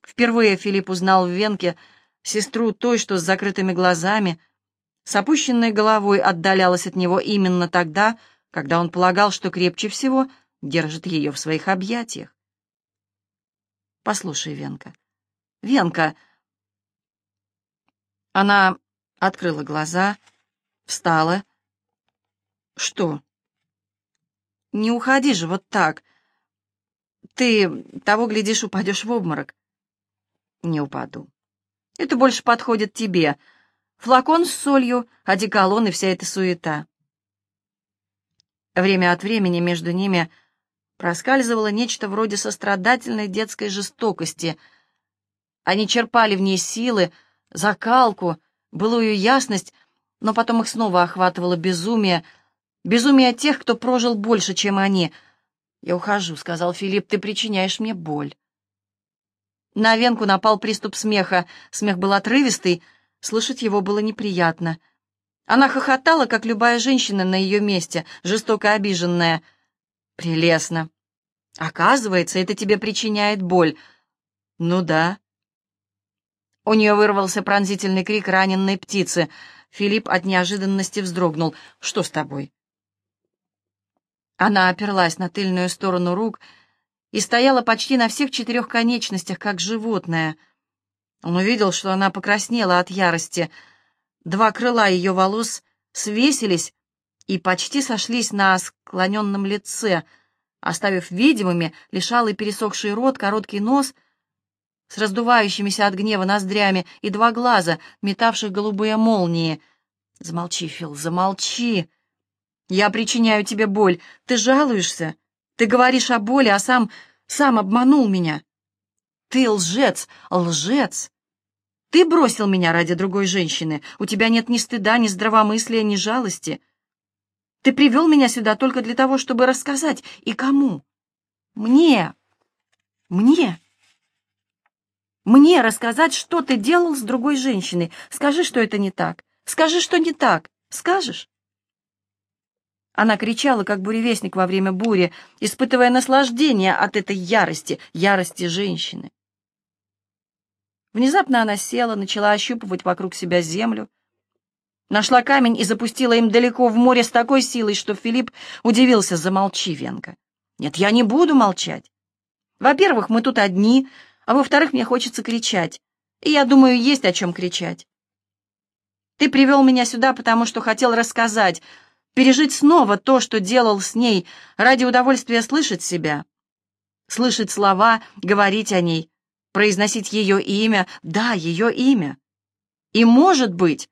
Впервые Филипп узнал в Венке сестру той, что с закрытыми глазами, с опущенной головой отдалялась от него именно тогда, когда он полагал, что крепче всего держит ее в своих объятиях. «Послушай, Венка, Венка!» Она открыла глаза, встала. «Что? Не уходи же вот так. Ты, того глядишь, упадешь в обморок». «Не упаду. Это больше подходит тебе. Флакон с солью, одеколон и вся эта суета». Время от времени между ними проскальзывало нечто вроде сострадательной детской жестокости. Они черпали в ней силы, закалку, былую ясность, но потом их снова охватывало безумие, безумие тех, кто прожил больше, чем они. «Я ухожу», — сказал Филипп, — «ты причиняешь мне боль». На Венку напал приступ смеха. Смех был отрывистый, слышать его было неприятно. Она хохотала, как любая женщина на ее месте, жестоко обиженная. «Прелестно. Оказывается, это тебе причиняет боль». «Ну да». У нее вырвался пронзительный крик раненной птицы. Филипп от неожиданности вздрогнул. «Что с тобой?» Она оперлась на тыльную сторону рук и стояла почти на всех 4 конечностях, как животное. Он увидел, что она покраснела от ярости. 2 крыла ее волос свесились и почти сошлись на склоненном лице, оставив видимыми лишь алый пересохший рот, короткий нос с раздувающимися от гнева ноздрями и 2 глаза, метавших голубые молнии. «Замолчи, Фил, замолчи! Я причиняю тебе боль. Ты жалуешься? Ты говоришь о боли, а сам обманул меня. Ты лжец, лжец! Ты бросил меня ради другой женщины. У тебя нет ни стыда, ни здравомыслия, ни жалости. Ты привел меня сюда только для того, чтобы рассказать. И кому? Мне! Мне! Мне рассказать, что ты делал с другой женщиной. Скажи, что это не так. Скажи, что не так. Скажешь?» Она кричала, как буревестник во время бури, испытывая наслаждение от этой ярости, ярости женщины. Внезапно она села, начала ощупывать вокруг себя землю, нашла камень и запустила им далеко в море с такой силой, что Филипп удивился. «Замолчи, Венка». «Нет, я не буду молчать. Во-первых, мы тут одни, а во-вторых, мне хочется кричать. И я думаю, есть о чем кричать. Ты привел меня сюда, потому что хотел рассказать, пережить снова то, что делал с ней, ради удовольствия слышать себя, слышать слова, говорить о ней, произносить ее имя, да, ее имя. И, может быть...»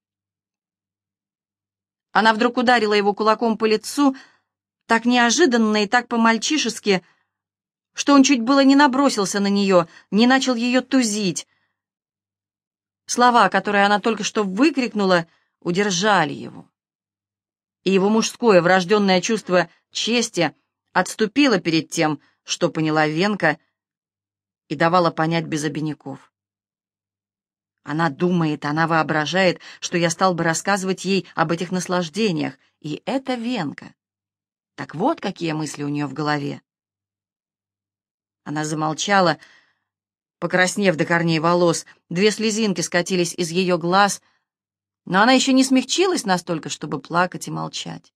Она вдруг ударила его кулаком по лицу, так неожиданно и так по-мальчишески, что он чуть было не набросился на нее, не начал ее тузить. Слова, которые она только что выкрикнула, удержали его. И его мужское врожденное чувство чести отступило перед тем, что поняла Венка, и давала понять без обиняков. Она думает, она воображает, что я стал бы рассказывать ей об этих наслаждениях, и это Венка. Так вот, какие мысли у нее в голове. Она замолчала, покраснев до корней волос, 2 слезинки скатились из ее глаз, но она еще не смягчилась настолько, чтобы плакать и молчать.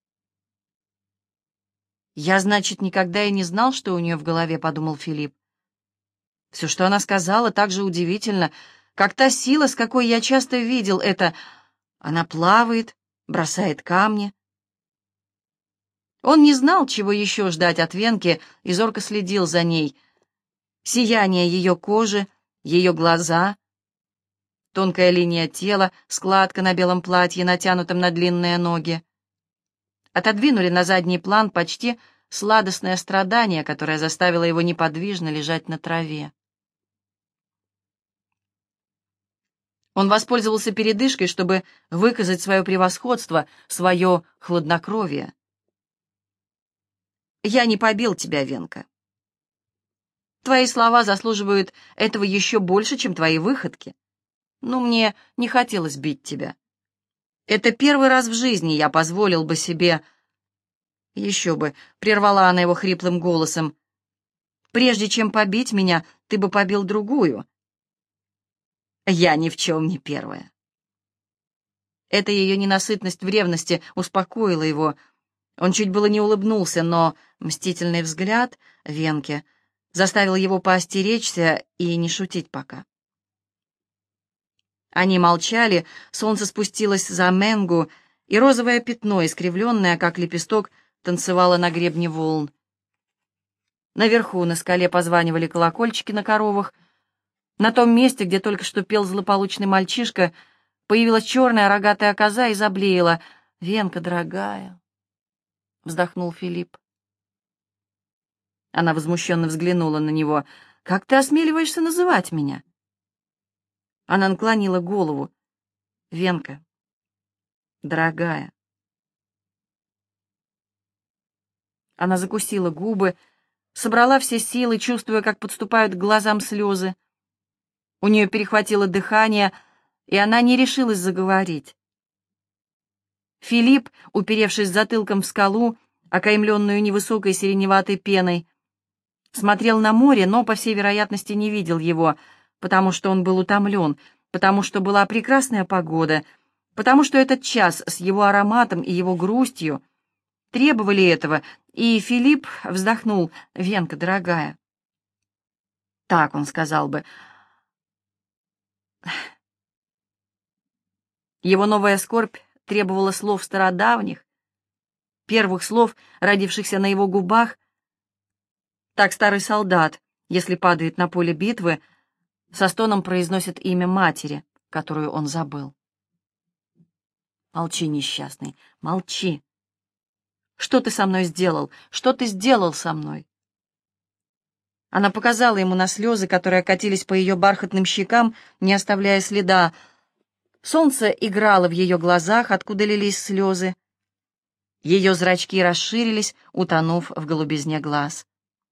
«Я, значит, никогда и не знал, что у нее в голове», — подумал Филипп. «Все, что она сказала, так же удивительно, как та сила, с какой я часто видел это. Она плавает, бросает камни». Он не знал, чего еще ждать от Венки, и зорко следил за ней. Сияние ее кожи, ее глаза, тонкая линия тела, складка на белом платье, натянутом на длинные ноги. Отодвинули на задний план почти сладостное страдание, которое заставило его неподвижно лежать на траве. Он воспользовался передышкой, чтобы выказать свое превосходство, свое хладнокровие. «Я не побил тебя, Венка. Твои слова заслуживают этого еще больше, чем твои выходки. Но мне не хотелось бить тебя. Это первый раз в жизни я позволил бы себе...» «Еще бы», — прервала она его хриплым голосом. Прежде чем побить меня, ты бы побил другую. Я ни в чем не первая. Эта ее ненасытность в ревности успокоила его. Он чуть было не улыбнулся, но мстительный взгляд Венки заставил его поостеречься и не шутить пока. Они молчали, солнце спустилось за Менгу, и розовое пятно, искривленное, как лепесток, танцевало на гребне волн. Наверху на скале позванивали колокольчики на коровах. На том месте, где только что пел злополучный мальчишка, появилась черная рогатая коза и заблеяла. «Венка, дорогая!» — вздохнул Филипп. Она возмущенно взглянула на него. «Как ты осмеливаешься называть меня?» Она наклонила голову. «Венка, дорогая». Она закусила губы, собрала все силы, чувствуя, как подступают к глазам слезы. У нее перехватило дыхание, и она не решилась заговорить. Филипп, уперевшись затылком в скалу, окаймленную невысокой сиреневатой пеной, смотрел на море, но, по всей вероятности, не видел его, потому что он был утомлен, потому что была прекрасная погода, потому что этот час с его ароматом и его грустью требовали этого, и Филипп вздохнул. «Венка, дорогая». Так он сказал бы. Его новая скорбь требовала слов стародавних, первых слов, родившихся на его губах. Так старый солдат, если падает на поле битвы, со стоном произносит имя матери, которую он забыл. «Молчи, несчастный, молчи. Что ты со мной сделал? Что ты сделал со мной?» Она показала ему на слезы, которые катились по ее бархатным щекам, не оставляя следа. Солнце играло в ее глазах, откуда лились слезы. Ее зрачки расширились, утонув в голубизне глаз.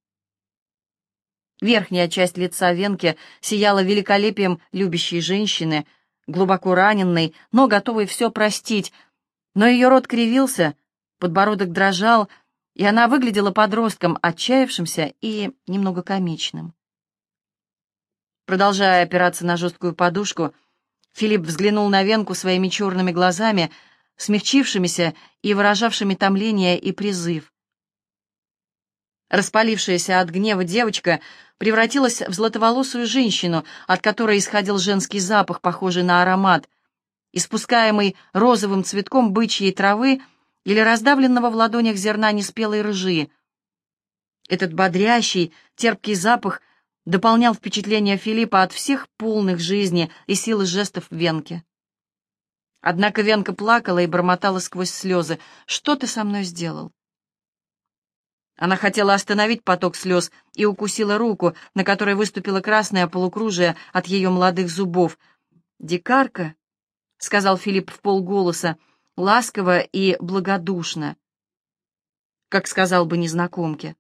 Верхняя часть лица Венки сияла великолепием любящей женщины, глубоко раненной, но готовой все простить. Но ее рот кривился, подбородок дрожал, и она выглядела подростком, отчаявшимся и немного комичным. Продолжая опираться на жесткую подушку, Филипп взглянул на Венку своими черными глазами, смягчившимися и выражавшими томление и призыв. Распалившаяся от гнева девочка превратилась в златоволосую женщину, от которой исходил женский запах, похожий на аромат, испускаемый розовым цветком бычьей травы или раздавленного в ладонях зерна неспелой ржи. Этот бодрящий, терпкий запах дополнял впечатление Филиппа от всех полных жизни и силы жестов Венки. Однако Венка плакала и бормотала сквозь слезы. «Что ты со мной сделал?» Она хотела остановить поток слез и укусила руку, на которой выступило красное полукружие от ее молодых зубов. «Дикарка», — сказал Филипп вполголоса, ласково и благодушно, как сказал бы незнакомке.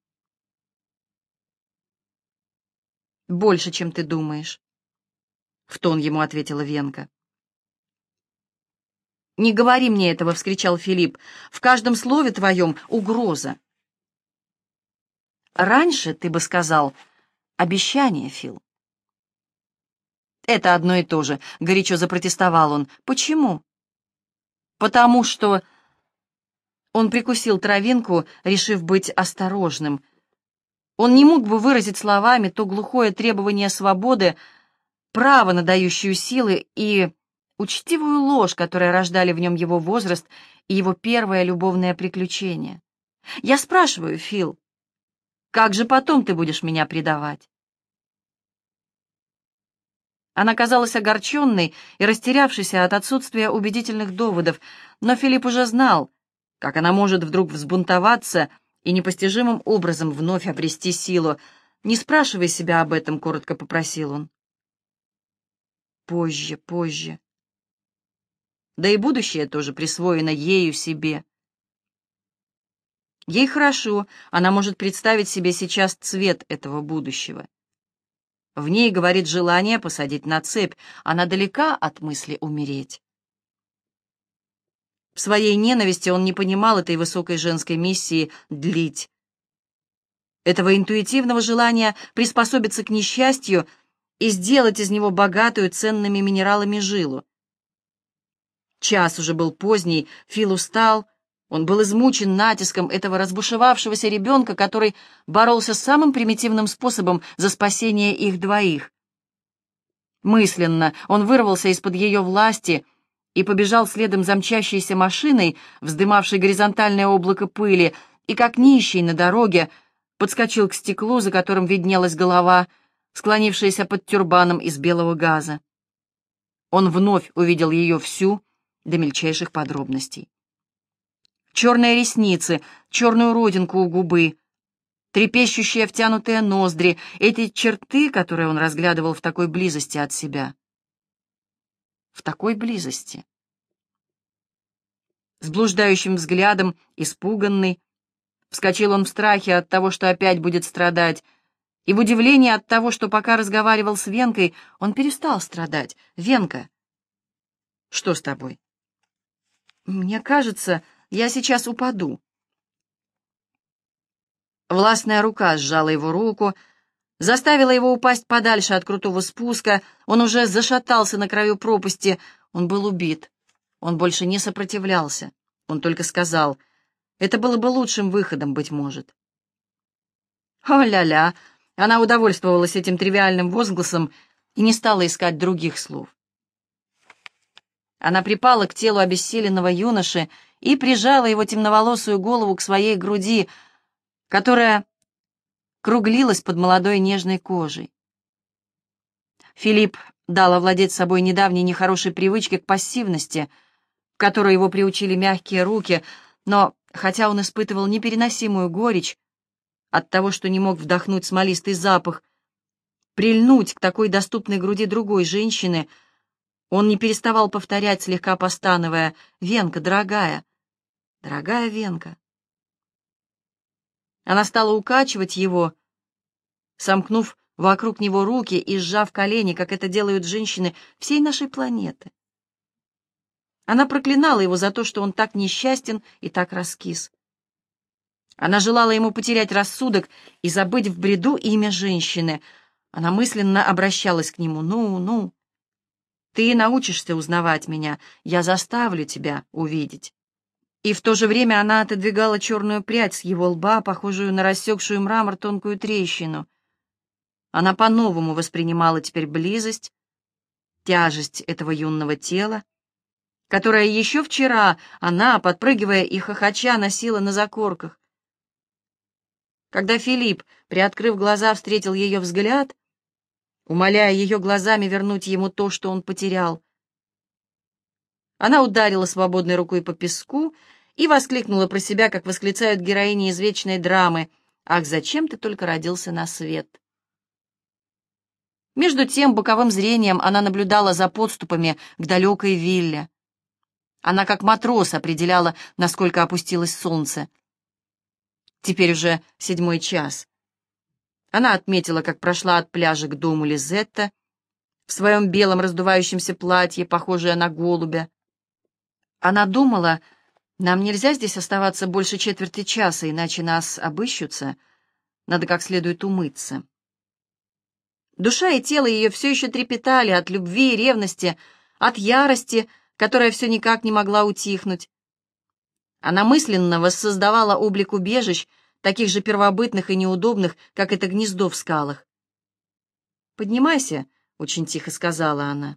«Больше, чем ты думаешь», — в тон ему ответила Венка. «Не говори мне этого», — вскричал Филипп. «В каждом слове твоем угроза». «Раньше ты бы сказал обещание, Фил». «Это одно и то же», — горячо запротестовал он. «Почему?» «Потому что...» Он прикусил травинку, решив быть осторожным. Он не мог бы выразить словами то глухое требование свободы, право, надающую силы, и учтивую ложь, которая рождали в нем его возраст и его первое любовное приключение. «Я спрашиваю, Фил, как же потом ты будешь меня предавать?» Она казалась огорченной и растерявшейся от отсутствия убедительных доводов, но Филипп уже знал, как она может вдруг взбунтоваться и непостижимым образом вновь обрести силу. «Не спрашивай себя об этом», — коротко попросил он. «Позже, позже. Да и будущее тоже присвоено ею себе. Ей хорошо, она может представить себе сейчас цвет этого будущего. В ней говорит желание посадить на цепь, она далека от мысли умереть». В своей ненависти он не понимал этой высокой женской миссии длить. этого интуитивного желания приспособиться к несчастью и сделать из него богатую ценными минералами жилу. Час уже был поздний, Фил устал, он был измучен натиском этого разбушевавшегося ребенка, который боролся самым примитивным способом за спасение их двоих. Мысленно он вырвался из-под ее власти и побежал следом за мчащейся машиной, вздымавшей горизонтальное облако пыли, и как нищий на дороге подскочил к стеклу, за которым виднелась голова, склонившаяся под тюрбаном из белого газа. Он вновь увидел ее всю, до мельчайших подробностей. Черные ресницы, черную родинку у губы, трепещущие втянутые ноздри, эти черты, которые он разглядывал в такой близости от себя. В такой близости. С блуждающим взглядом, испуганный, вскочил он в страхе от того, что опять будет страдать, и в удивлении от того, что пока разговаривал с Венкой, он перестал страдать. «Венка, что с тобой?» «Мне кажется, я сейчас упаду». Властная рука сжала его руку, заставила его упасть подальше от крутого спуска. Он уже зашатался на краю пропасти. Он был убит. Он больше не сопротивлялся. Он только сказал: «Это было бы лучшим выходом, быть может». «О-ля-ля!» Она удовольствовалась этим тривиальным возгласом и не стала искать других слов. Она припала к телу обессиленного юноши и прижала его темноволосую голову к своей груди, которая круглилась под молодой нежной кожей. Филипп дал овладеть собой недавней нехорошей привычке к пассивности, в которой его приучили мягкие руки, но, хотя он испытывал непереносимую горечь от того, что не мог вдохнуть смолистый запах, прильнуть к такой доступной груди другой женщины, он не переставал повторять, слегка постановая: «Венка, дорогая, дорогая Венка». Она стала укачивать его, сомкнув вокруг него руки и сжав колени, как это делают женщины всей нашей планеты. Она проклинала его за то, что он так несчастен и так раскис. Она желала ему потерять рассудок и забыть в бреду имя женщины. Она мысленно обращалась к нему: «Ну, ты научишься узнавать меня, я заставлю тебя увидеть». И в то же время она отодвигала черную прядь с его лба, похожую на рассекшую мрамор тонкую трещину. Она по-новому воспринимала теперь близость, тяжесть этого юного тела, которое еще вчера она, подпрыгивая и хохоча, носила на закорках. Когда Филипп, приоткрыв глаза, встретил ее взгляд, умоляя ее глазами вернуть ему то, что он потерял, она ударила свободной рукой по песку и воскликнула про себя, как восклицают героини извечной драмы: «Ах, зачем ты только родился на свет?» Между тем, боковым зрением она наблюдала за подступами к далекой вилле. Она, как матрос, определяла, насколько опустилось солнце. Теперь уже 7 час. Она отметила, как прошла от пляжа к дому Лизетта в своем белом раздувающемся платье, похожее на голубя. Она думала: нам нельзя здесь оставаться больше четверти часа, иначе нас обыщутся. Надо как следует умыться. Душа и тело ее все еще трепетали от любви и ревности, от ярости, которая все никак не могла утихнуть. Она мысленно воссоздавала облик убежищ, таких же первобытных и неудобных, как это гнездо в скалах. «Поднимайся», — очень тихо сказала она.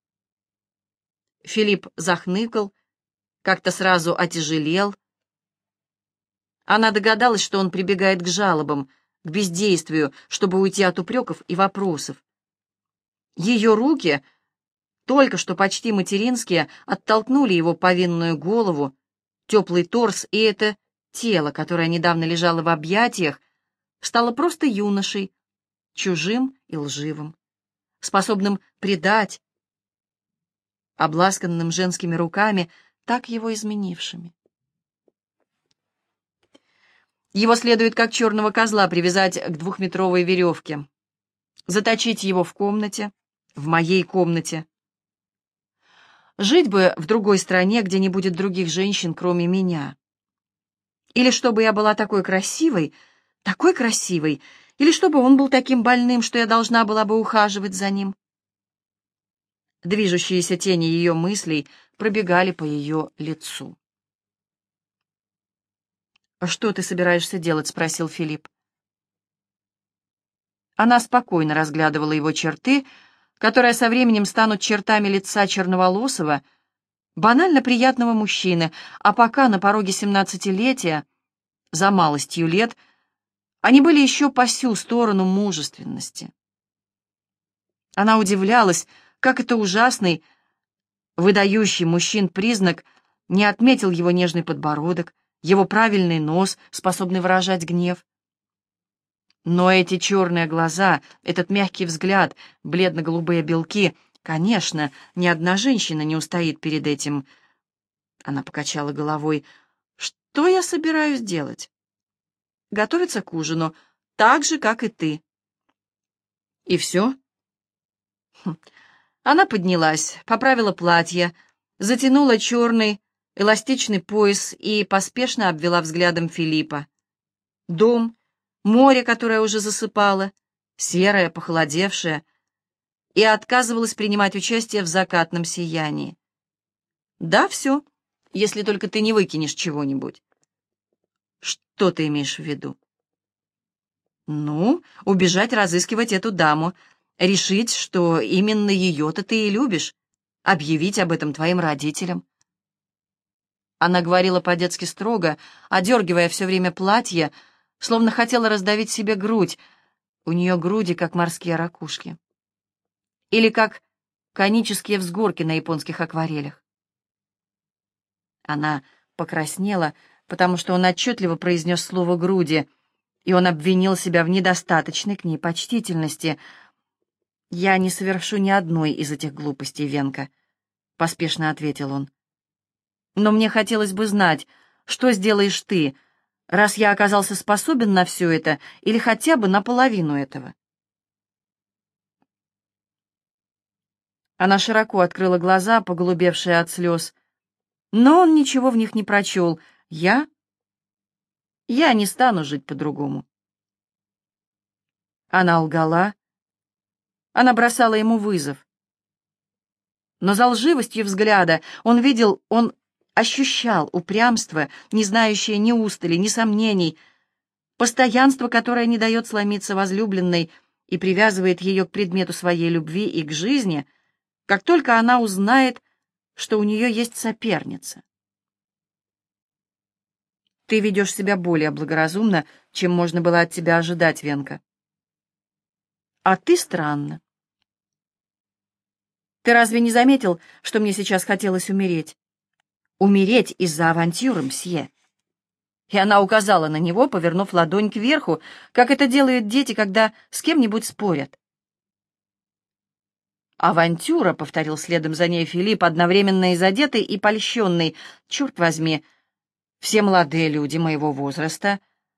Филипп захныкал, как-то сразу отяжелел. Она догадалась, что он прибегает к жалобам, к бездействию, чтобы уйти от упреков и вопросов. Ее руки, только что почти материнские, оттолкнули его повинную голову, теплый торс, и это тело, которое недавно лежало в объятиях, стало просто юношей, чужим и лживым, способным предать, обласканным женскими руками, так его изменившими. Его следует, как черного козла, привязать к 2-метровой веревке, заточить его в комнате, в моей комнате. Жить бы в другой стране, где не будет других женщин, кроме меня. Или чтобы я была такой красивой, Такой красивый. Или чтобы он был таким больным, что я должна была бы ухаживать за ним? Движущиеся тени ее мыслей пробегали по ее лицу. «А что ты собираешься делать?» — спросил Филипп. Она спокойно разглядывала его черты, которые со временем станут чертами лица черноволосого, банально приятного мужчины, а пока на пороге 17-летия, за малостью лет, они были еще по сю сторону мужественности. Она удивлялась, как это ужасный, выдающий мужчин признак не отметил его нежный подбородок, его правильный нос, способный выражать гнев. Но эти черные глаза, этот мягкий взгляд, бледно-голубые белки, конечно, ни одна женщина не устоит перед этим. Она покачала головой. Что я собираюсь делать? Готовиться к ужину, так же, как и ты. И все? Она поднялась, поправила платье, затянула черный эластичный пояс и поспешно обвела взглядом Филиппа. Дом, море, которое уже засыпало, серое, похолодевшее, и отказывалась принимать участие в закатном сиянии. Да, все, если только ты не выкинешь чего-нибудь. Что ты имеешь в виду? Ну, убежать разыскивать эту даму, решить, что именно ее-то ты и любишь, объявить об этом твоим родителям. Она говорила по-детски строго, одергивая все время платье, словно хотела раздавить себе грудь. У нее груди, как морские ракушки. Или как конические взгорки на японских акварелях. Она покраснела, потому что он отчетливо произнес слово «груди», и он обвинил себя в недостаточной к ней почтительности. «Я не совершу ни одной из этих глупостей, Венка», — поспешно ответил он. «Но мне хотелось бы знать, что сделаешь ты, раз я оказался способен на все это, или хотя бы на половину этого». Она широко открыла глаза, поголубевшие от слез, но он ничего в них не прочел. «Я не стану жить по-другому». Она лгала, она бросала ему вызов. Но за лживостью взгляда он ощущал упрямство, не знающее ни устали, ни сомнений, постоянство, которое не дает сломиться возлюбленной и привязывает ее к предмету своей любви и к жизни, как только она узнает, что у нее есть соперница. Ты ведешь себя более благоразумно, чем можно было от тебя ожидать, Венка. А ты странно. Ты разве не заметил, что мне сейчас хотелось умереть? Умереть из-за авантюры, мсье. И она указала на него, повернув ладонь кверху, как это делают дети, когда с кем-нибудь спорят. «Авантюра», — повторил следом за ней Филипп, одновременно и задетый, и польщенный. «Черт возьми, все молодые люди моего возраста...»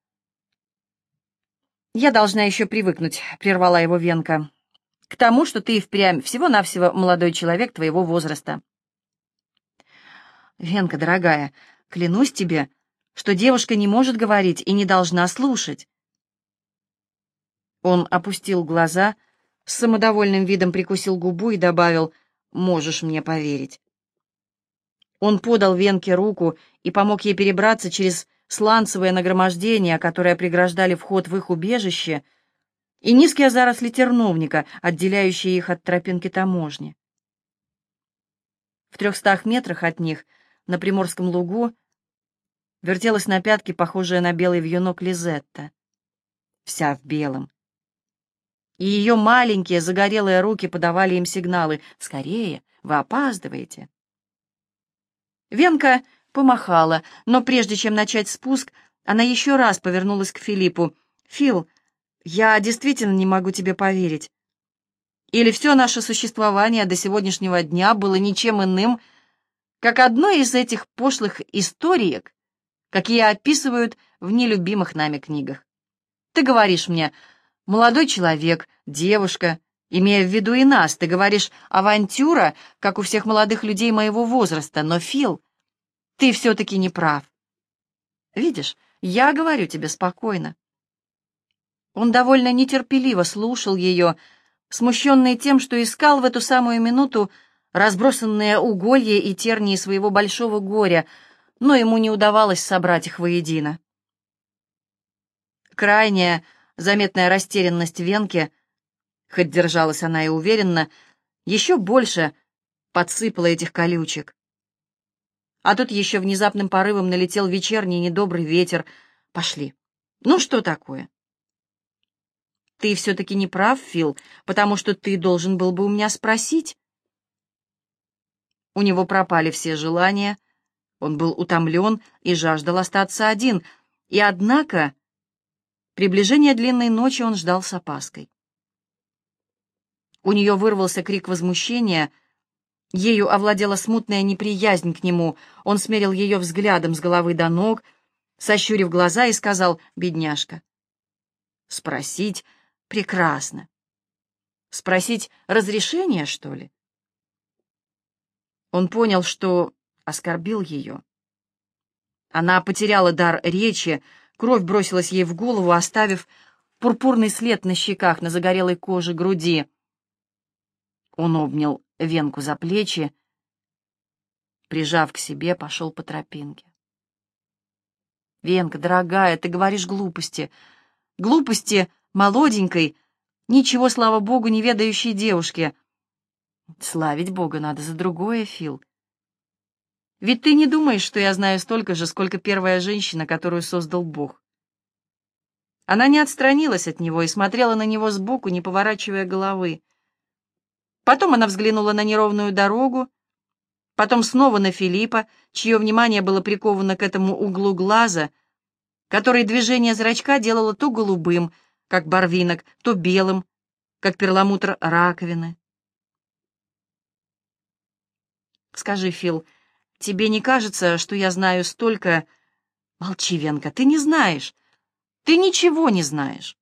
«Я должна еще привыкнуть», — прервала его Венка, «к тому, что ты и впрямь всего-навсего молодой человек твоего возраста». «Венка, дорогая, клянусь тебе, что девушка не может говорить и не должна слушать». Он опустил глаза, с самодовольным видом прикусил губу и добавил: «Можешь мне поверить». Он подал Венке руку и помог ей перебраться через сланцевое нагромождение, которое преграждали вход в их убежище, и низкие заросли терновника, отделяющие их от тропинки таможни. В 300 метрах от них, на приморском лугу, вертелась на пятке, похожая на белый вьюнок, Лизетта, вся в белом. И ее маленькие загорелые руки подавали им сигналы: «Скорее, вы опаздываете». Венка помахала, но прежде чем начать спуск, она еще раз повернулась к Филиппу. «Фил, я действительно не могу тебе поверить. Или все наше существование до сегодняшнего дня было ничем иным, как одной из этих пошлых историек, какие описывают в нелюбимых нами книгах. Ты говоришь мне: молодой человек, девушка, имея в виду и нас, ты говоришь авантюра, как у всех молодых людей моего возраста, но, Фил, ты все-таки не прав. Видишь, я говорю тебе спокойно. Он довольно нетерпеливо слушал ее, смущенный тем, что искал в эту самую минуту разбросанные уголья и тернии своего большого горя, но ему не удавалось собрать их воедино. Крайняя, заметная растерянность Венки, хоть держалась она и уверенно, еще больше подсыпала этих колючек. А тут еще внезапным порывом налетел вечерний недобрый ветер. Пошли. Ну что такое? Ты все-таки не прав, Фил, потому что ты должен был бы у меня спросить. У него пропали все желания, он был утомлен и жаждал остаться один, и однако приближение длинной ночи он ждал с опаской. У нее вырвался крик возмущения, ею овладела смутная неприязнь к нему, он смерил ее взглядом с головы до ног, сощурив глаза, и сказал: «Бедняжка». Спросить прекрасно. Спросить разрешения, что ли? Он понял, что оскорбил ее. Она потеряла дар речи, кровь бросилась ей в голову, оставив пурпурный след на щеках, на загорелой коже груди. Он обнял Венку за плечи, прижав к себе, пошел по тропинке. «Венка, дорогая, ты говоришь глупости. Глупости молоденькой, ничего, слава богу, не ведающей девушке. Славить Бога надо за другое, Фил. Ведь ты не думаешь, что я знаю столько же, сколько первая женщина, которую создал Бог». Она не отстранилась от него и смотрела на него сбоку, не поворачивая головы. Потом она взглянула на неровную дорогу, потом снова на Филиппа, чье внимание было приковано к этому углу глаза, который движение зрачка делало то голубым, как барвинок, то белым, как перламутр раковины. «Скажи, Фил, тебе не кажется, что я знаю столько...» «Молчи, Венка, ты не знаешь. Ты ничего не знаешь».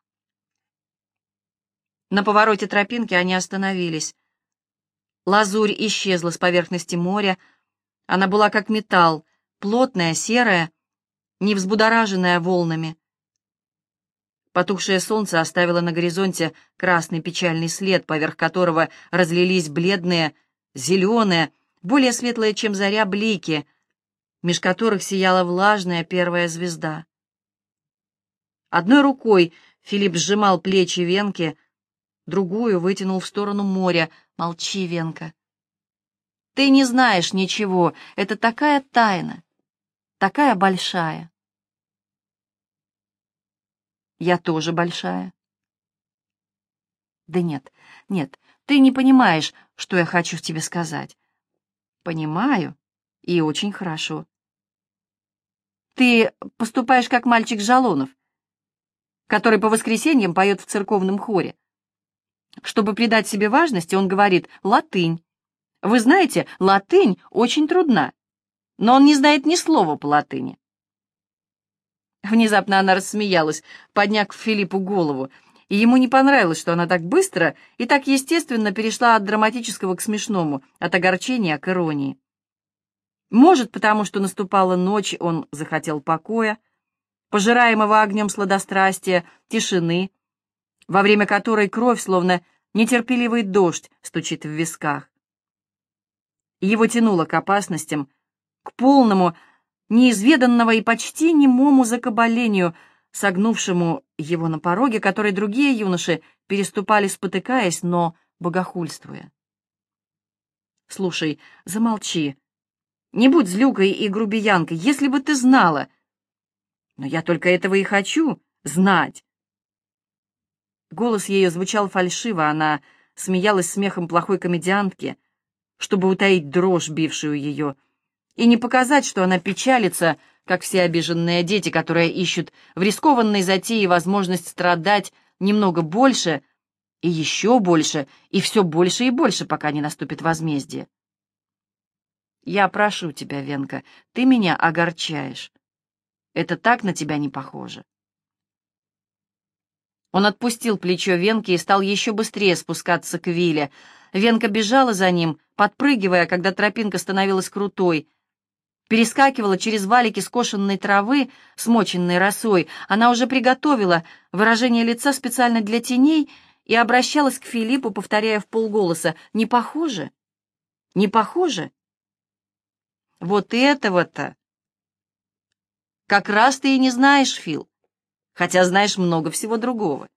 На повороте тропинки они остановились. Лазурь исчезла с поверхности моря. Она была как металл, плотная, серая, не взбудораженная волнами. Потухшее солнце оставило на горизонте красный печальный след, поверх которого разлились бледные, зеленые, более светлые, чем заря, блики, меж которых сияла влажная первая звезда. Одной рукой Филипп сжимал плечи Венки, другую вытянул в сторону моря. «Молчи, Венка. Ты не знаешь ничего. Это такая тайна, такая большая». «Я тоже большая». «Да нет, нет, ты не понимаешь, что я хочу тебе сказать». «Понимаю, и очень хорошо. Ты поступаешь как мальчик Жалонов, который по воскресеньям поет в церковном хоре. Чтобы придать себе важности, он говорит латынь. Вы знаете, латынь очень трудна, но он не знает ни слова по латыни». Внезапно она рассмеялась, подняв Филиппу голову, и ему не понравилось, что она так быстро и так естественно перешла от драматического к смешному, от огорчения к иронии. Может, потому что наступала ночь, он захотел покоя, пожираемого огнем сладострастия, тишины, во время которой кровь, словно нетерпеливый дождь, стучит в висках. Его тянуло к опасностям, к полному, неизведанного и почти немому закабалению, согнувшему его на пороге, который другие юноши переступали, спотыкаясь, но богохульствуя. «Слушай, замолчи. Не будь злюкой и грубиянкой, если бы ты знала. Но я только этого и хочу — знать». Голос ее звучал фальшиво, она смеялась смехом плохой комедиантки, чтобы утаить дрожь, бившую ее, и не показать, что она печалится, как все обиженные дети, которые ищут в рискованной затее возможность страдать немного больше, и еще больше, и все больше и больше, пока не наступит возмездие. «Я прошу тебя, Венка, ты меня огорчаешь. Это так на тебя не похоже». Он отпустил плечо Венки и стал еще быстрее спускаться к Виле. Венка бежала за ним, подпрыгивая, когда тропинка становилась крутой. перескакивала через валики скошенной травы, смоченной росой. Она уже приготовила выражение лица специально для теней и обращалась к Филиппу, повторяя вполголоса: «Не похоже? Не похоже?» «Вот этого-то как раз ты и не знаешь, Фил, хотя знаешь много всего другого.